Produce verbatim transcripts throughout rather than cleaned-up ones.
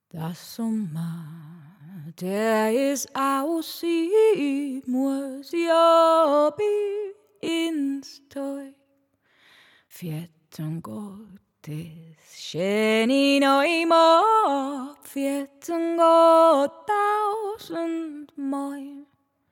Das Sommer, der ist aus, ich muss ja ins Teug. Vierten Gottes schön in euch, vierten Gott tausend Mal.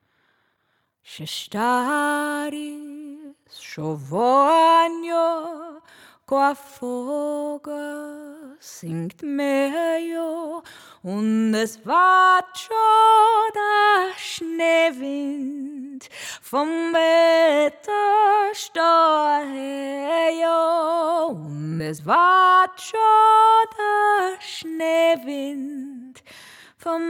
Staris, Schovanjo, qua Vogel singt mehr jo, und es war schon der Schneewind vom Wetterstor her jo, und es war schon der Schneewind vom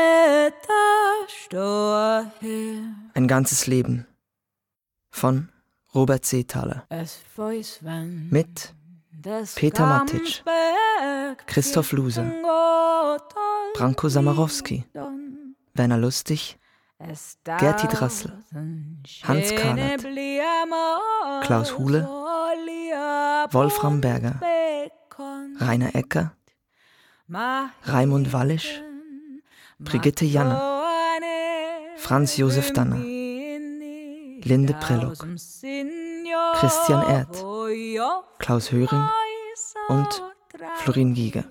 Wetterstor her. Ein ganzes Leben von Robert Seethaler mit Peter Matic, Christoph Luser, Branko Samarowski, Werner Lustig, Gerti Drassel, Hans Kahnert, Klaus Huhle, Wolfram Berger, Rainer Ecker, Raimund Wallisch, Brigitte Janner, Franz Josef Danner, Linde Prelog, Christian Erth, Klaus Höring und Florin Giger.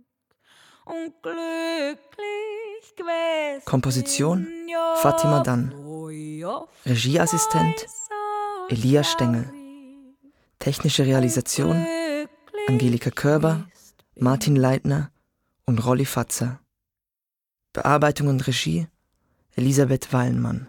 Komposition Fatima Dann, Regieassistent Elia Stengel, technische Realisation Angelika Körber, Martin Leitner und Rolli Fatzer. Bearbeitung und Regie Elisabeth Wallenmann.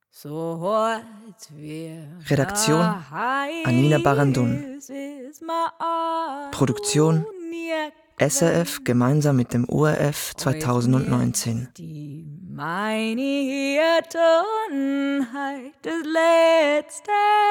Redaktion Anina Barandun. Produktion S R F gemeinsam mit dem O R F zweitausendneunzehn. Die meine Hirtenheit des letzten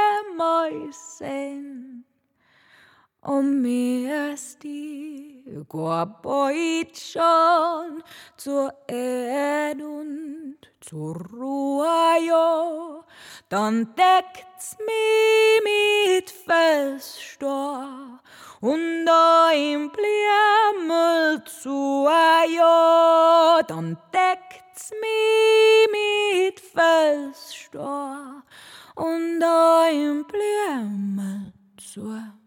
Mäusen. Und mir ist die Gorbeut schon zur Erde und zur Ruhe, jo. Dann deckt's mich mit Felsstor und ein Blimmel zu, jo. Dann deckt's mich mit Felsstor und ein Blimmel zu.